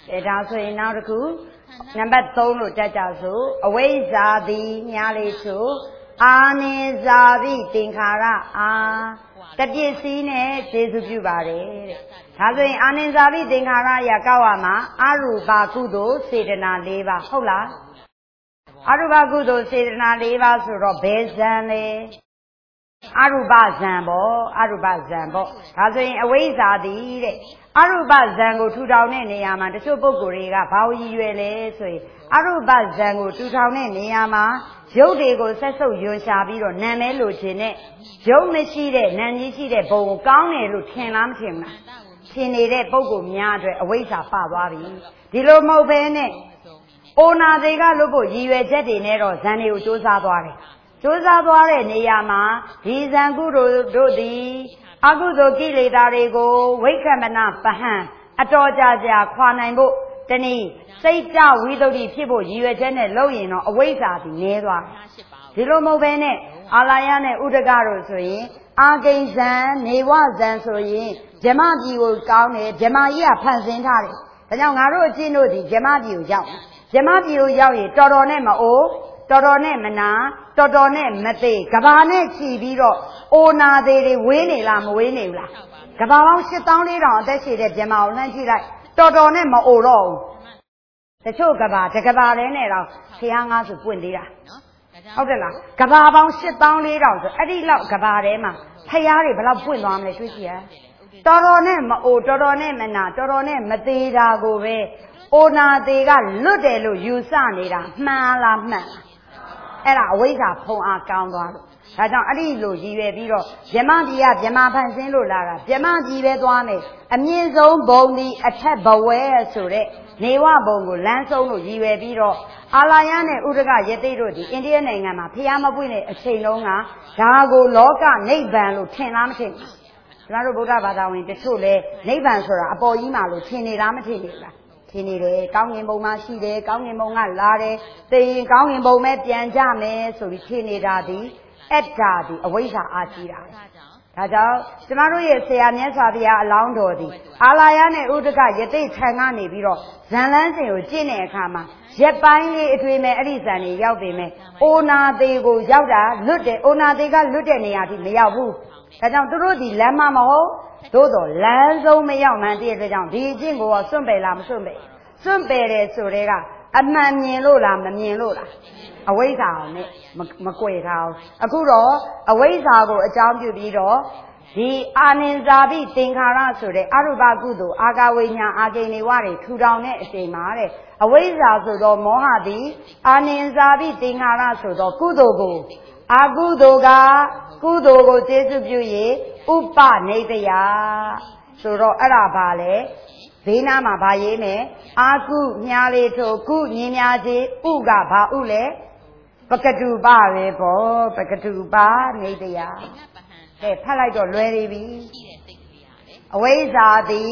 ဒါဆိုရင်နောက်တစ်ခုနံပါတ်3လို့တက်ကြဆိုအဝိဇ္ဇာသည်ညာလေးဆိုအာနိဇာတိသင်္ခါရအာတပစ္စည်းနဲ့ခြေစုပြုပါတယ်တဲ့ဒါဆိုရင်အာနိဇာတိသင်္ခါရရကောက်ရမှာအရူပကုသိုလ်စေတနာ၄ပါးဟုတ်လားအရူပကုသိုလ်စေတနာ၄ပါးဆိုတော့ဘယ်ဇံလဲအရူပဇံပေါ့အရူပဇံပေါ့ဒါဆိုရင်အဝိဇ္ဇာတိတဲ့အရူပဇံကိုထူထောင်တဲ့နေရာမှာတချို့ပုဂ္ဂိုလ်တွေကဘာလို့ရည်ရွယ်လဲဆိုရင်အရူပဇံကိုထူထောင်တဲ့နေရာမှာရုပ်တွေကိုဆက်ဆုပ်ယွန်ရှာပြီးတော့နာမည်လိုချင်တဲ့ရုပ်မရှိတဲ့နာမ်ကြီးရှိတဲ့ဘုံကိုကောင်းတယ်လို့ထင်လားမထင်ဘူးလားထင်နေတဲ့ပုဂ္ဂိုလ်များအတွက်အဝိဇ္ဇာပသွားပြီဒီလိုမဟုတ်ဘဲနဲ့အိုနာတွေကလို့ဖို့ရည်ရွယ်ချက်တွေနဲ့တော့ဇံတွေကိုစူးစမ်းသွားတယ်စူးစမ်းသွားတဲ့နေရာမှာဒီဇံကုတို့သည်အကုသိုလ်ကိလေသာတွေကိုဝိက္ခမနပဟံအတော်ကြာခွာနိုင်ဖို့တနည်းစိတ်ကြဝိသုဒ္ဓိဖြစ်ဖို့ရည်ရွယ်ချက်နဲ့လုပ်ရင်တော့အဝိဇ္ဇာသည်နည်းသွားဒီလိုမဟုတ်ဘဲနဲ့အာလာယနဲ့ဥဒကတို့ဆိုရင်အာကိဉ္ဇံနေဝဇံဆိုရင်ဇမပြည်ကိုကောင်းတယ်ဇမကြီးကဖန်ဆင်းထားတယ်ဒါကြောင့်ငါတို့အကျင့်တို့ဒီဇမပြည်ကိုရောက်ဇမပြည်ကိုရောက်ရင်တော်တော်နဲ့မအိုးတော်တော်နဲ့မနာတော်တော်နဲ့မသေးကဘာနဲ့ချီပြီးတော့အိုနာသေးတွေဝေးနေလားမဝေးနေဘူးလားကဘာပေါင်း8400အသက်ရှိတဲ့ဇမကိုလှမ်းကြည့်လိုက်တော်တော်နဲ့မအိုတော့ဘူးတချို့ကဘာတကဘာလဲနဲ့တော့ဖျားငါးဆိုပွင့်သေးတာဟုတ်တယ်လားကဘာပေါင်း8400ဆိုအဲ့ဒီလောက်ကဘာထဲမှာဖျားတွေဘယ်လောက်ပွင့်သွားမလဲတွေးကြည့်ရတော်တော်နဲ့မအိုတော်တော်နဲ့မနာတော်တော်နဲ့မသေးတာကိုပဲအိုနာသေးကလွတ်တယ်လို့ယူဆနေတာမှန်လားမှန်လားအဲ့ဒါအဝိဇ္ဇာဖုံအားကောင်းသွားလို့ဒါကြောင့်အဲ့ဒီလိုရည်ရွယ်ပြီးတော့ဗြဟ္မပြည်ကဗြဟ္မဖန်ဆင်းလို့လာတာဗြဟ္မပြည်ပဲသွားမယ်အမြင့်ဆုံးဘုံဒီအထက်ဘဝဲဆိုတဲ့နေဝဘုံကိုလမ်းဆုံးလို့ရည်ရွယ်ပြီးတော့အာလာယနဲ့ဥဒကယသိတို့ဒီအိန္ဒိယနိုင်ငံမှာဖျားမပွင့်တဲ့အချိန်လုံးကဒါကိုလောကနိဗ္ဗာန်လို့ထင်လားမထင်ဘူးကျွန်တော်တို့ဗုဒ္ဓဘာသာဝင်တချို့လဲနိဗ္ဗာန်ဆိုတာအပေါ်ကြီးမှာလို့ထင်နေလားမထင်နေဘူးလားထင်နေတယ်ကောင်းငင်ဘုံမှာရှိတယ်ကောင်းငင်ဘုံကလာတယ်သိရင်ကောင်းငင်ဘုံပဲပြန်ကြမယ်ဆိုပြီးထင်နေတာဒီအတ္တဒီအဝိဇ္ဇာအာကြီးတာဒါကြောင့်ကျမတို့ရဲ့ဆရာမြတ်စွာဘုရားအလောင်းတော်ဒီအာလာယနဲ့ဥဒကယသိထံကနေပြီးတော့ဇန်လန်းစဉ်ကိုကျင့်တဲ့အခါမှာရက်ပိုင်းလေးအတွေ့မဲ့အဲ့ဒီဇန်တွေရောက်ပေမဲ့အိုနာသေးကိုရောက်တာလွတ်တယ်အိုနာသေးကလွတ်တဲ့နေရာထိမရောက်ဘူးဒါကြောင့်သူတို့ဒီလမ်းမမဟုတ်သို့တော်လမ်းဆုံးမရောက်မှန်းတည်းအတွက်ကြောင့်ဒီအကျင့်ကိုစွန့်ပယ်လားမစွန့်ပယ်စွန့်ပယ်တယ်ဆိုတဲ့ကအမှန်မြင်လို့လားမမြင်လို့လားအဝိဇ္ဇာနဲ့မကွယ်ထားဘူးအခုတော့အဝိဇ္ဇာကိုအကြောင်းပြုပြီးတော့ဒီအာနိဇာတိသင်္ခါရဆိုတဲ့အရူပကုသိုလ်အာဂဝိညာအာဂိနေဝတွေထူထောင်တဲ့အချိန်မှာတဲ့အဝိဇ္ဇာဆိုတော့မောဟသည်အာနိဇာတိသင်္ခါရဆိုတော့ကုသိုလ်ကိုအကုသိုလ်ကကုသိုလ်ကိုကျေစုပြု၍ဥပနိဒယဆိုတော့အဲ့ဒါပါလေဘေးနားမှာဗာရေးမယ်အာကုညားလေးထိုကုညင်များကြီးဥကဘာဥလဲပကတုပပဲပေါ့ပကတုပနိဒယကဲဖတ်လိုက်တော့လွယ်နေပြီအဝိဇ္ဇာသည်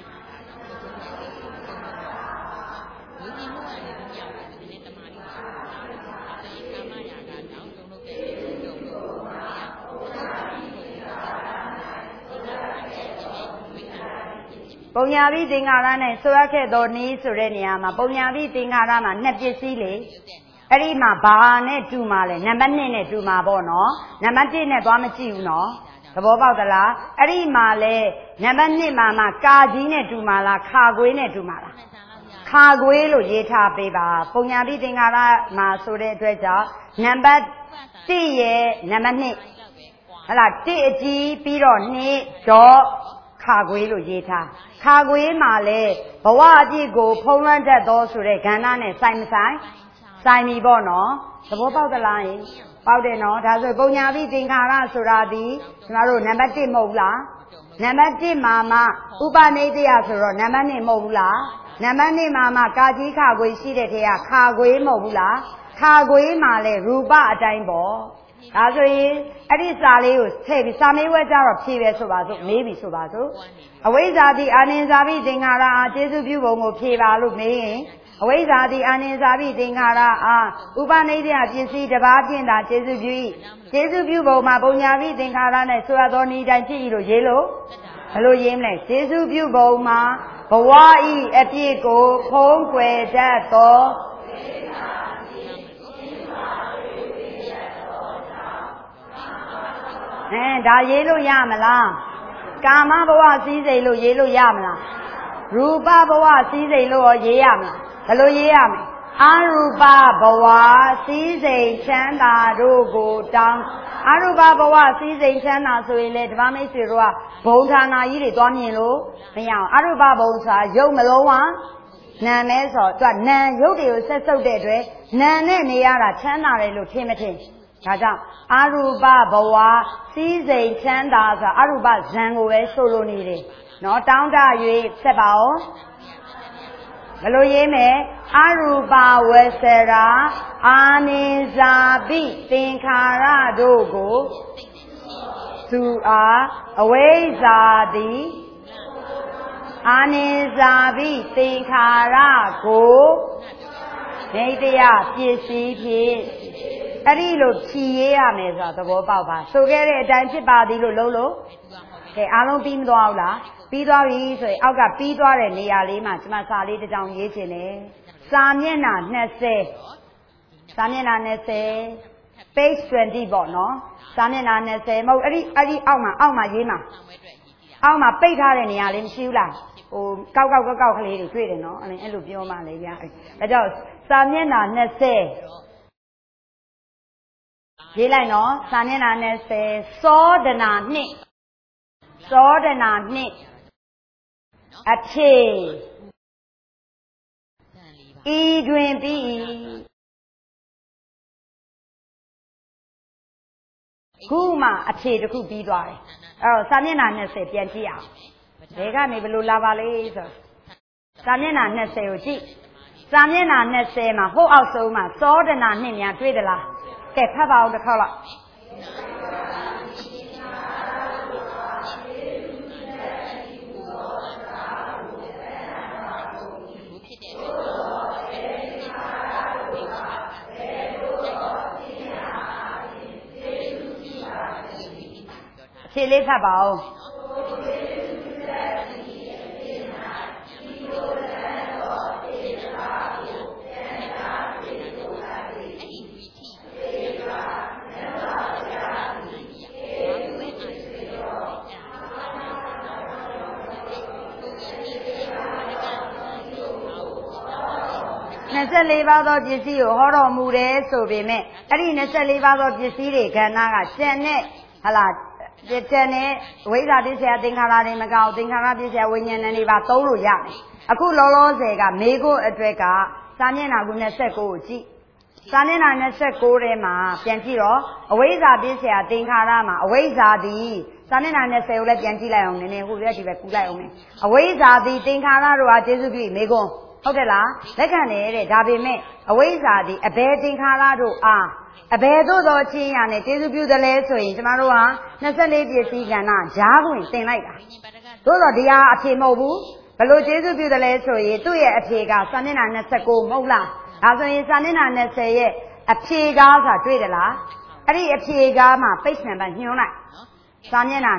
ပုံညာပိသင်္ခါရနဲ့ဆိုရခဲ့သောနည်းဆိုတဲ့နေရာမှာပုံညာပိသင်္ခါရမှာနှစ်ပစ္စည်းလေအဲ့ဒီမှာဘာနဲ့တူမှာလဲနံပါတ်2နဲ့တူမှာပေါ့နော်နံပါတ်1နဲ့သွားမကြည့်ဘူးနော်သဘောပေါက်သလားအဲ့ဒီမှာလဲနံပါတ်2မှာကာကြီးနဲ့တူမှာလားခါခွေးနဲ့တူမှာလားခါခွေးလို့ရေးထားပေးပါပုံညာပိသင်္ခါရမှာဆိုတဲ့အတွက်ကြောင့်နံပါတ်1ရဲ့နံပါတ်2ဟလာ1အကြီးပြီးတော့2တော့ခါခွေးလို့ရေးထားခါခွေးမှာလဲဘဝအပြည့်ကိုဖုံးလွှမ်းတတ်သောဆိုတဲ့ကဏ္ဍနဲ့ဆိုင်မဆိုင်ဆိုင်ပြီပေါ့နော်သဘောပေါက်သလားယင်ပေါက်တယ်နော်ဒါဆိုပုံညာပိသင်္ခါရဆိုတာဒီကျွန်တော်တို့နံပါတ်1မဟုတ်ဘူးလားနံပါတ်1မှာမှဥပနိဒယဆိုတော့နံပါတ်2မဟုတ်ဘူးလားနံပါတ်2မှာမှကာကြီးခါခွေးရှိတဲ့ထဲကခါခွေးမဟုတ်ဘူးလားခါခွေးမှာလဲရူပအတိုင်းပေါ့ဒါဆိုရင်အဲ့ဒီစာလေးကိုထည့်ပြီးစာမေးပွဲကြတော့ဖြေပဲဆိုပါစို့မေးပြီဆိုပါစို့အဝိဇ္ဇာတိအာနိဇာပိသင်္ခါရအားကျေစုပြုပုံကိုဖြေပါလို့မေးရင်အဝိဇ္ဇာတိအာနိဇာပိသင်္ခါရအားဥပနိဒယပစ္စည်းတစ်ပါးဖြင့်သာကျေစုပြု၏ကျေစုပြုပုံမှာပုံညာပိသင်္ခါရနဲ့ဆိုရသောနည်းတိုင်းဖြစ်၏လို့ရေးလို့ဘယ်လိုရေးမလဲကျေစုပြုပုံမှာဘဝဤအပြစ်ကိုဖုံးကွယ်တတ်သောဒါရေးလို့ရမလားကာမဘဝစည်းစိမ်လို့ရေးလို့ရမလားရူပဘဝစည်းစိမ်လို့ရောရေးရမလားဘယ်လိုရေးရမလဲအရူပဘဝစည်းစိမ်ချမ်းသာတို့ကိုတောင်းအရူပဘဝစည်းစိမ်ချမ်းသာဆိုရင်လေဓမ္မမိတ်ဆွေတို့ကဘုံဌာနာကြီးတွေတွားမြင်လို့မရအောင်အရူပဘုံဆိုတာရုပ်မလုံးဝနာမဲဆိုတော့နာရုပ်တွေကိုဆက်စုပ်တဲ့အတွက်နာနဲ့နေရတာချမ်းသာတယ်လို့ထင်မထင်ဒါကြောင့်အရူပဘဝစည်းစိမ်ချမ်းသာဆိုတာအရူပဇံကိုပဲဆိုလိုနေတယ်နော်တောင်းတ၍ဆက်ပါဦးဘယ်လိုရေးမယ်အရူပဝေစရာအာနိဇာပိသင်္ခါရတို့ကိုသူအားအဝိဇ္ဇာတိအာနိဇာပိသင်္ခါရကိုနေတရားပစ္စည်းဖြင့်အဲ့ဒီလိုဖြည်ရေးရမယ်ဆိုတာသဘောပေါက်ပါဆိုခဲ့တဲ့အတိုင်းဖြစ်ပါသည်လို့လုံးလို့ကဲအားလုံးပြီးမသွားဘူးလားပြီးသွားပြီဆိုရင်အောက်ကပြီးသွားတဲ့နေရာလေးမှာကျွန်မစာလေးတစ်ကြောင်ရေးခြင်းတယ်စာမျက်နှာ20စာမျက်နှာ20 page 20ပေါ့နော်စာမျက်နှာ20မဟုတ်အဲ့ဒီအောက်မှာရေးမှာအောက်မှာပိတ်ထားတဲ့နေရာလေးမရှိဘူးလားဟိုကောက်ကလေးတွေတွေ့တယ်နော်အဲ့လိုပြောမှလေဗျာဒါကြောင့်စာမျက်နှာ20ရေးလိုက်နော်စာမျက်နှာ20စောဒနာနှစ်အဖြစ်ဤတွင်ပြီးခုမှအဖြစ်တစ်ခုပြီးသွားတယ်အဲ့တော့စာမျက်နှာ20ပြန်ကြည့်အောင်ဒီကနေဘယ်လိုလာပါလဲဆိုစာမျက်နှာ20ကိုကြည့်စာမျက်နှာ20မှာဟိုအောက်ဆုံးမှာစောဒနာနှစ်များတွေ့သလားကဲဖတ်ပါဦးတစ်ခေါက်လောက်ခြေလေးဖတ်ပါဦး24ပါးသောပစ္စည်းကိုဟောတော်မူတယ်ဆိုပေမဲ့အဲ့ဒီ24ပါးသောပစ္စည်းတွေကဏ္ဍကကျန်တဲ့ဟလာကျန်တဲ့ဝိဇ္ဇာပစ္စယသင်္ခါရတွေမကောက်သင်္ခါရပစ္စယဝိညာဏတွေပါသုံးလို့ရတယ်အခုလောလောဆယ်ကမေကိုအတွက်ကစာမျက်နှာ29ကိုကြည့်စာမျက်နှာ29ထဲမှာပြန်ကြည့်တော့အဝိဇ္ဇာပစ္စယသင်္ခါရမှာအဝိဇ္ဇာသည်စာမျက်နှာ20ကိုလည်းပြန်ကြည့်လိုက်အောင်နည်းနည်းဟိုပြဒီပဲကူလိုက်အောင်မယ်အဝိဇ္ဇာသည်သင်္ခါရတို့ဟာကျေစုပြုမေကွန်းဟုတ်တယ်လားလက်ခံတယ်တဲ့ဒါပေမဲ့အဝိဇ္ဇာသည်အဘယ်သင်္ခါရတို့အားအဘယ်သို့သောချင်းရနဲ့ကျေစုပြုတယ်လဲဆိုရင်ကျမတို့က24ပစ္စည်းကဏ္ဍဂျားခွင်သင်လိုက်တာသို့တော့ဒီဟာအဖြေမဟုတ်ဘူးဘယ်လိုကျေစုပြုတယ်လဲဆိုရင်သူ့ရဲ့အဖြေကစာမျက်နှာ29မဟုတ်လားဒါဆိုရင်စာမျက်နှာ20ရဲ့အဖြေကားဆိုတာတွေ့တယ်လားအဲ့ဒီအဖြေကားမှာပိတ်နံပါတ်ညွှန်းလိုက်စာမျက်နှာ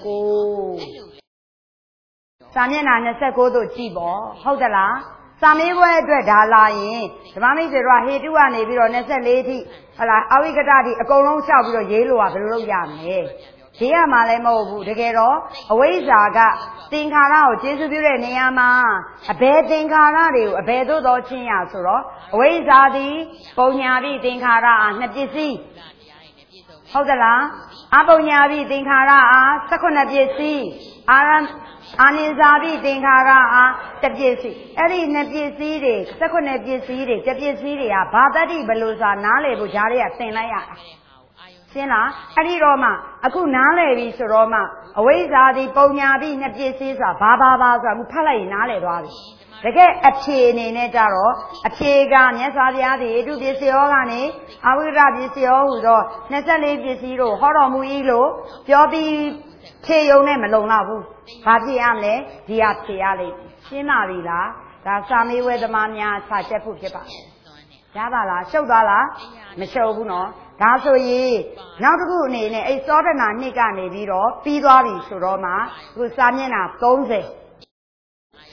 29စာမျက်နှာ29တို့ကြည့်ပေါ့ဟုတ်တယ်လားစာမေးပွဲအတွက်ဒါလာရင်ဓမ္မမိတ်ဆွေတို့ကဟေတုကနေပြီးတော့24အထိဟလာအဝိကတတိအကုန်လုံးလျှောက်ပြီးတော့ရေးလို့ကဘယ်လိုလုပ်ရမလဲရေးရမှာလည်းမဟုတ်ဘူးတကယ်တော့အဝိဇ္ဇာကသင်္ခါရကိုကျေစုပြုတဲ့နေရာမှာအဘယ်သင်္ခါရတွေကိုအဘယ်သို့သောချင်းရဆိုတော့အဝိဇ္ဇာသည်ပုံညာပိသင်္ခါရအား2ပစ္စည်းဟုတ်သလားအပုံညာပိသင်္ခါရအား18ပစ္စည်းအာနိဇာပိသင်္ခါရအား1ပစ္စည်းအဲ့ဒီ2ပစ္စည်းတွေ18ပစ္စည်းတွေ1ပစ္စည်းတွေကဘာတတိဘလို့ဆိုတာနားလည်ဖို့ဂျားတွေကသင်လိုက်ရတာရှင်းလားအဲ့ဒီတော့မှအခုနားလည်ပြီဆိုတော့မှအဝိဇ္ဇာတိပုံညာပိ2ပစ္စည်းဆိုတာဘာဆိုတာအခုဖတ်လိုက်ရင်နားလည်သွားပြီတကယ်အဖြေအနေနဲ့ကြတော့အဖြေကမြတ်စွာဘုရားသည်ဣတုပစ္စယောကနေအဝိရပစ္စယောဟူသော24ပစ္စည်းတို့ဟောတော်မူ၏လို့ပြောပြီးဖြေယုံနဲ့မလုံလောက်ဘူးဘာဖြေရမလဲဒီဟာဖြေရလိမ့်ရှင်းပါပြီလားဒါစာမေးပွဲသမားများစာချက်ဖို့ဖြစ်ပါတယ်ရပါလားရှုပ်သွားလားမရှုပ်ဘူးနော်ဒါဆိုရင်နောက်တစ်ခုအနေနဲ့အဲ့သောဒနာနှစ်ကနေပြီးတော့ပြီးသွားပြီဆိုတော့မှအခုစာမျက်နှာ30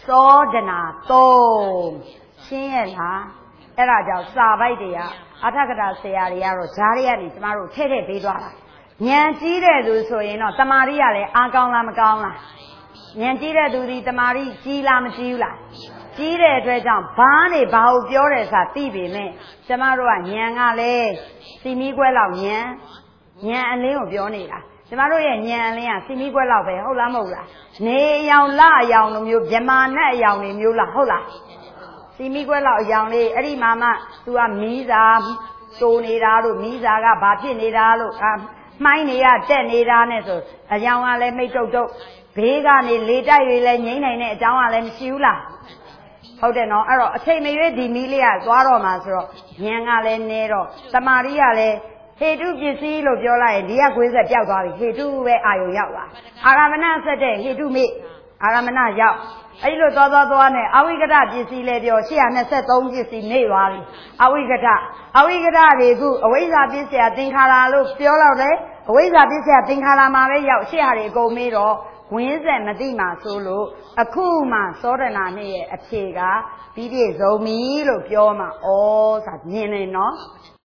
သောဒနာ3ရှင်းရဲ့လားအဲ့ဒါကြောင့်စာပိုက်တွေကအထက်ကတာဆရာတွေကတော့ဈာတွေကနေကျမတို့ထည့်ထည့်ပေးသွားတာဉာဏ်ကြီးတဲ့သူဆိုရင်တော့တမာရီကလည်းအားကောင်းလားမကောင်းလားဉာဏ်ကြီးတဲ့သူဒီတမာရီကြီးလားမကြီးဘူးလားကြီးတဲ့အတွက်ကြောင့်ဘာနဲ့ဘာကိုပြောတယ်ဆိုတာသိပေမဲ့ကျမတို့ကဉာဏ်ကလည်းစီမီခွဲလောက်ဉာဏ်အလင်းကိုပြောနေတာကျမတို့ရဲ့ဉာဏ်အလင်းကစီမီခွဲလောက်ပဲဟုတ်လားမဟုတ်လားနေအယောင်လအယောင်လိုမျိုးဗြမာနဲ့အယောင်တွေမျိုးလားဟုတ်လားစီမီခွဲလောက်အယောင်လေးအဲ့ဒီမှာမှ तू ကမီးစာတိုးနေတာလို့မီးစာကဘာဖြစ်နေတာလို့မှိုင်းနေရတက်နေတာနဲ့ဆိုအယောင်ကလည်းမိတ်တုတ်တုတ်ဘေးကနေလေတိုက်တွေလည်းငိမ့်နိုင်တဲ့အကြောင်းကလည်းမရှိဘူးလားဟုတ်တယ်နော်အဲ့တော့အချိန်မရွေးဒီမီးလေးကသွားတော့မှာဆိုတော့ဉာဏ်ကလည်းနဲတော့တမာရီကလည်းဟေတုပစ္စည်းလို့ပြောလိုက်ရင်ဒီကခွေးဆက်ပျောက်သွားပြီဟေတုပဲအာယုံရောက်သွားအာရမဏဆက်တဲ့ဟေတုမေအာရမဏရောက်အဲ့ဒီလိုသွားနဲ့အဝိကတပစ္စည်းလည်းပြော823ပစ္စည်းနေသွားပြီအဝိကတတွေခုအဝိဇ္ဇာပစ္စယသင်္ခါရလို့ပြောတော့လေအဝိဇ္ဇာပစ္စယသင်္ခါရမှာပဲရောက်800တွေအကုန်မေးတော့ဝင်းဆက်မသိမှဆိုလို့အခုမှသောဒနာနဲ့ရဲ့အဖြေကပြီးပြည့်စုံပြီလို့ပြောမှဩဆိုတာမြင်နေနော်